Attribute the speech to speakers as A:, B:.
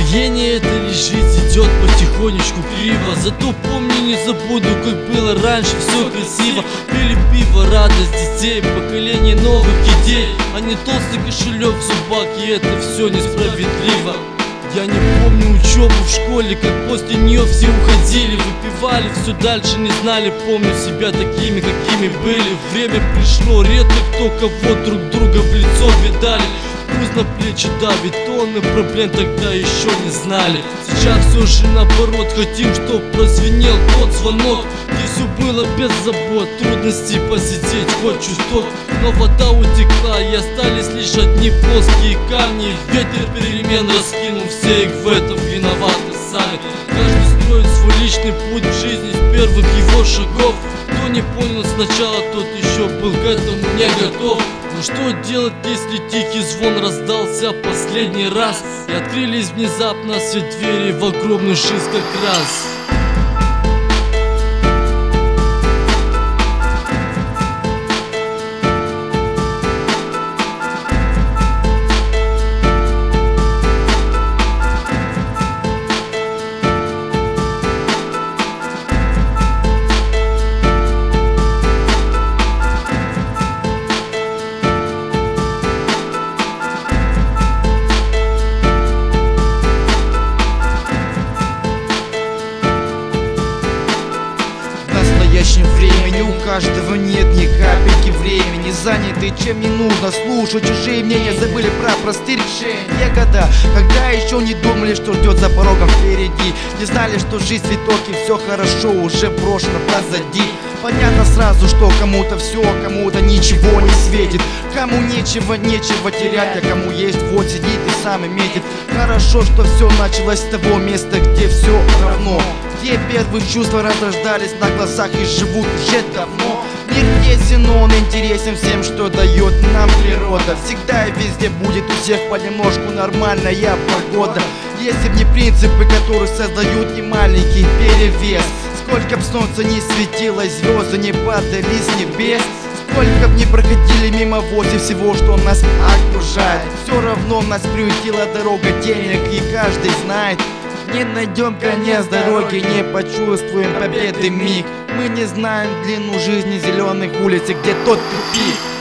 A: Настроение это лишь жизнь идет потихонечку криво. Зато помню, не забуду, как было раньше, все красиво. Пили пиво, радость детей, поколение новых идей, а не толстый кошелек в зубах, и это все несправедливо. Я не помню учебу в школе, как после нее все уходили, выпивали все дальше, не знали, помню себя такими, какими были. Время пришло, редко кто кого друг друга в лицо видали. Пусть на плечи давит, тонны проблем тогда еще не знали. Сейчас все же наоборот, хотим, чтоб прозвенел тот звонок, где все было без забот, трудностей посидеть хоть чуток. Но вода утекла, и остались лишь одни плоские камни. Ветер перемен раскинул, все их в этом виноваты сами. Каждый строит свой личный путь в жизни с первых его шагов. Кто не понял сначала, тот еще был к этому не готов. Но что делать, если тихий звон раздался последний раз, и открылись внезапно все двери в огромный жизнь как раз.
B: В настоящем времени у каждого нет ни капельки времени, заняты чем не нужно, слушать чужие мнения, забыли про простые решения. Года, когда еще не думали, что ждет за порогом впереди, не знали, что жизнь цветок и все хорошо уже брошено позади. Понятно сразу, что кому-то все, кому-то ничего не светит, кому нечего терять, а кому есть, вот сидит и сам и метит. Хорошо, что все началось с того места, где все равно, где первые чувства разрождались на глазах и живут уже давно. Мир тесен, он интересен всем, что дает нам природа. Всегда и везде будет у всех понемножку нормальная погода. Если б не принципы, которые создают и маленький перевес, сколько б солнца не светило, звезды не падали с небес, сколько б не проходили мимо возле всего, что нас окружает, все равно нас приютила дорога денег, и каждый знает, не найдем конец дороги, не почувствуем победы миг. Мы не знаем длину жизни зеленых улиц, где тот тупик.